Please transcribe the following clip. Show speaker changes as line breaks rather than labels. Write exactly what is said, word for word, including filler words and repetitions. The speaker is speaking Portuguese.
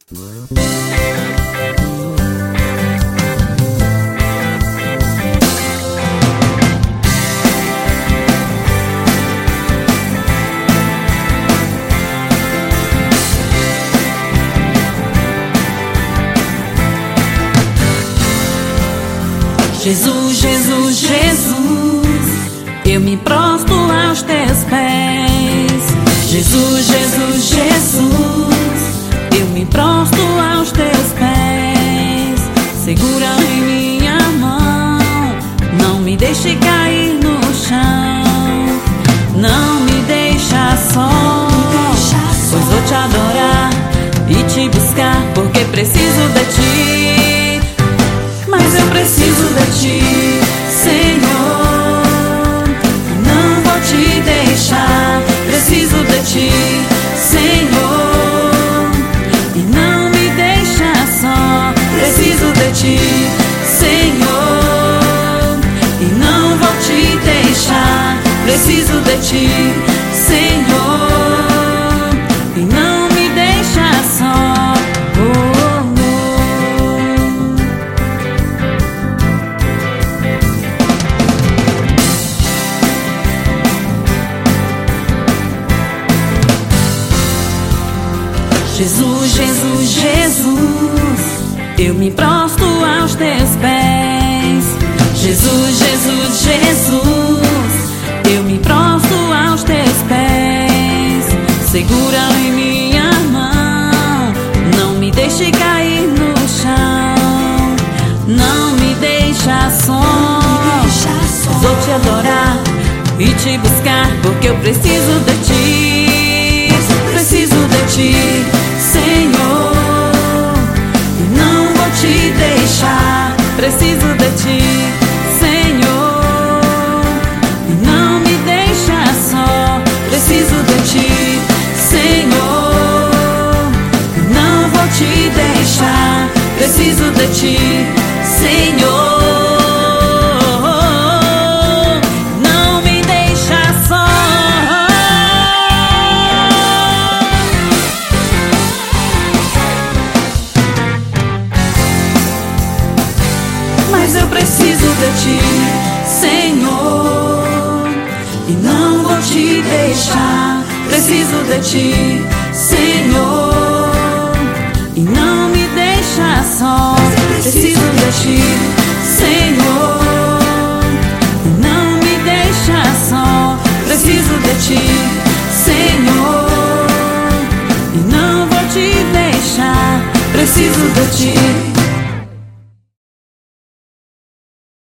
Jesus, Jesus, Jesus, eu me prostro aos teus pés. Jesus, Jesus, Jesus, eu me prostro aos teus pés. Segura em minha mão, não me deixe cair no chão. Não me deixa só, pois vou te adorar e te buscar, porque preciso de ti. Mas eu preciso de ti, Senhor, não vou te deixar. Preciso de ti, Senhor, e não me deixa só. Preciso de ti, Senhor, e não vou te deixar. Preciso de ti, Senhor, e não me deixa só. Jesus, Jesus, Jesus, eu me prostro aos teus pés. Jesus, Jesus, Jesus, eu me prostro aos teus pés. Segura em minha mão, não me deixe cair no chão. Não me deixa só, vou te adorar e te buscar, porque eu preciso de ti. Preciso de ti, Senhor, e não vou te deixar. Preciso de ti, Senhor, e não me deixa só. Preciso de ti, Senhor, e não vou te deixar. Preciso de ti, Senhor. Mas eu preciso de ti, Senhor, e não vou te deixar. Preciso de ti, Senhor, e não me deixa só. Preciso de ti, Senhor, e não me deixa só. Preciso de ti, Senhor, e não vou te deixar. Preciso de ti.